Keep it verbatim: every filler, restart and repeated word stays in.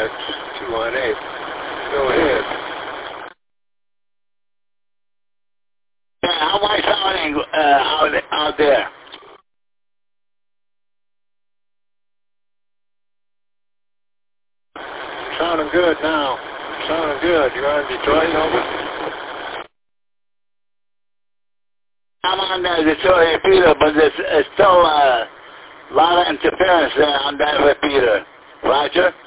X two one eight. Go ahead. Yeah, how am I sounding uh, out, out there? Sounding good now. Sounding good. You're on Detroit, over? I'm on uh, Detroit repeater, but there's, there's still uh, a lot of interference there on that repeater. Roger?